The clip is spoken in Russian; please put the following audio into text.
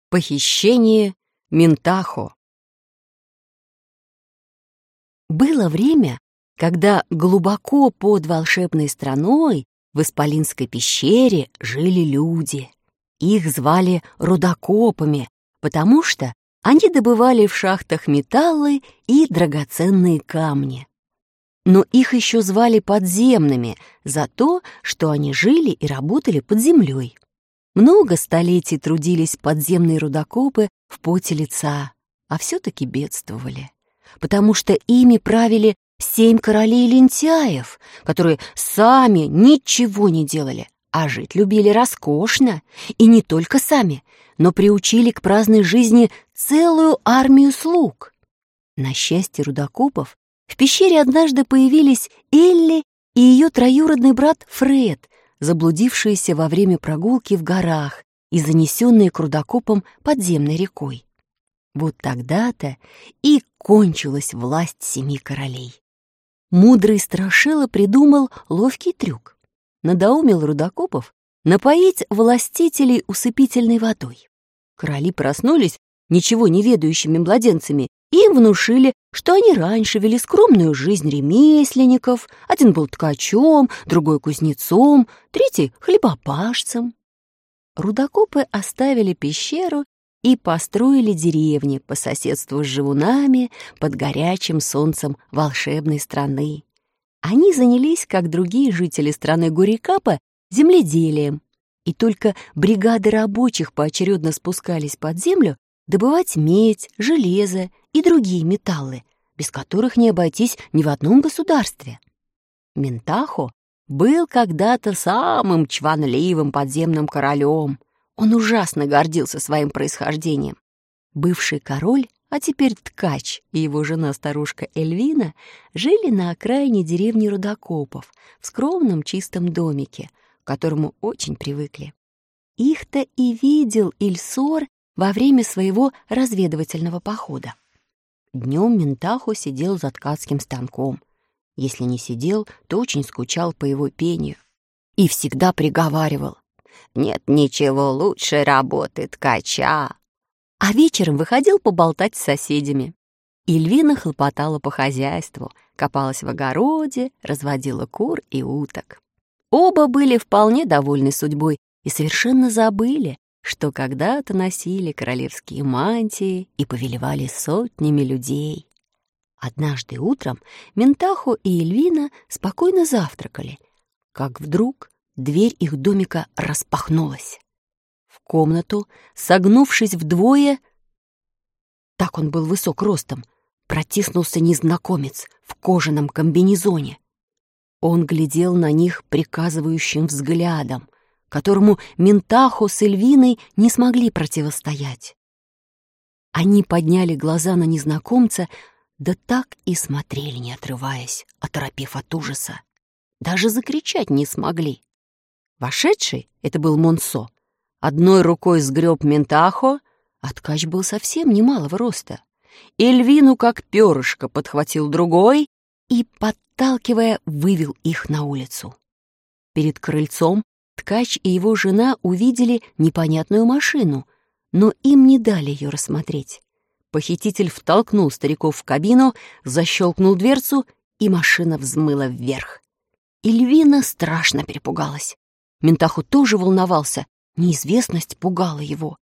Похищение Минтахо. Было время, когда глубоко под волшебной страной в Исполинской пещере жили люди. Их звали рудокопами, потому что они добывали в шахтах металлы и драгоценные камни. Но их еще звали подземными за то, что они жили и работали под землей. Много столетий трудились подземные рудокопы в поте лица, а все-таки бедствовали, потому что ими правили 7 королей-лентяев, которые сами ничего не делали, а жить любили роскошно, и не только сами, но приучили к праздной жизни целую армию слуг. На счастье рудокопов в пещере однажды появились Элли и ее троюродный брат Фред, заблудившиеся во время прогулки в горах и занесенные к рудокопам подземной рекой. Вот тогда-то и кончилась власть 7 королей. Мудрый страшила придумал ловкий трюк. Надоумил рудокопов напоить властителей усыпительной водой. Короли проснулись ничего не ведающими младенцами и им внушили, что они раньше вели скромную жизнь ремесленников. Один был ткачом, другой кузнецом, третий — хлебопашцем. Рудокопы оставили пещеру и построили деревни по соседству с живунами под горячим солнцем волшебной страны. Они занялись, как другие жители страны Гурикапа, земледелием, и только бригады рабочих поочередно спускались под землю добывать медь, железо и другие металлы, без которых не обойтись ни в одном государстве. Минтахо был когда-то самым чванливым подземным королем. Он ужасно гордился своим происхождением. Бывший король, а теперь ткач, и его жена-старушка Эльвина жили на окраине деревни рудокопов в скромном чистом домике, к которому очень привыкли. Их-то и видел Ильсор во время своего разведывательного похода. Днем Минтахо сидел за ткацким станком. Если не сидел, то очень скучал по его пению. И всегда приговаривал: «Нет ничего лучше работы ткача». А вечером выходил поболтать с соседями. Эльвина хлопотала по хозяйству, копалась в огороде, разводила кур и уток. Оба были вполне довольны судьбой и совершенно забыли, что когда-то носили королевские мантии и повелевали сотнями людей. Однажды утром Минтахо и Эльвина спокойно завтракали, как вдруг дверь их домика распахнулась. В комнату, согнувшись вдвое, так он был высок ростом, протиснулся незнакомец в кожаном комбинезоне. Он глядел на них приказывающим взглядом, которому Минтахо с Эльвиной не смогли противостоять. Они подняли глаза на незнакомца, да так и смотрели, не отрываясь, оторопев от ужаса. Даже закричать не смогли. Вошедший, это был Монсо, одной рукой сгреб Минтахо, а ткач был совсем немалого роста. Эльвину, как перышко, подхватил другой и, подталкивая, вывел их на улицу. Перед крыльцом ткач и его жена увидели непонятную машину, но им не дали ее рассмотреть. Похититель втолкнул стариков в кабину, защелкнул дверцу, и машина взмыла вверх. Эльвина страшно перепугалась. Минтахо тоже волновался, неизвестность пугала его.